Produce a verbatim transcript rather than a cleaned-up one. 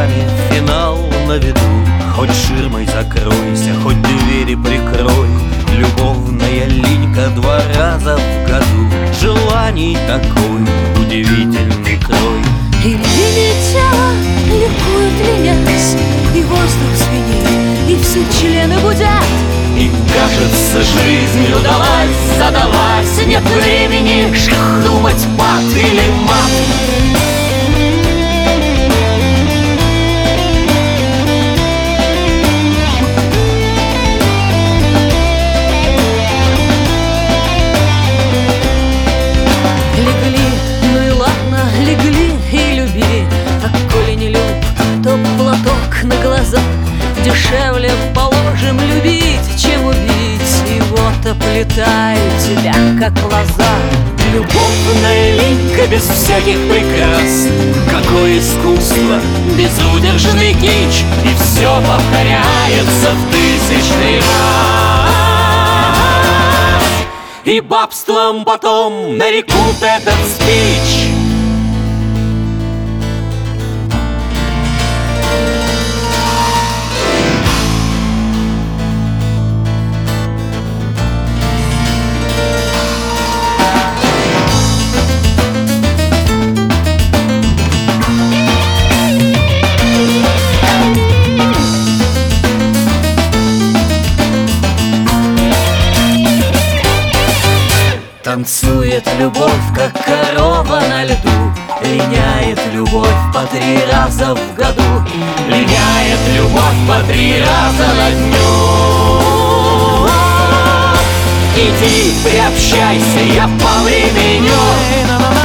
нами финал на виду. Хоть ширмой закройся, хоть двери прикрой, любовная линька два раза в году. Желаний такой удивительный крой. И линии тела ликуют менясь, и воздух звенит, и все члены гудят. И кажется, жизнь удалась, задалась. Нет времени думать, пад или мат. Легли, ну и ладно, легли и люби. А коли не люб, то платок на глаза. Дешевле положим любить, чем убить. И вот оплетаю тебя, как лоза. Любовная линька без всяких прикрас. Какое искусство, безудержный кич. И все повторяется в тысячный раз. И бабством потом нарекут этот спич. Танцует любовь, как корова на льду. Линяет любовь по три раза в году. Линяет любовь по три раза на дню. Иди, приобщайся, я по времени.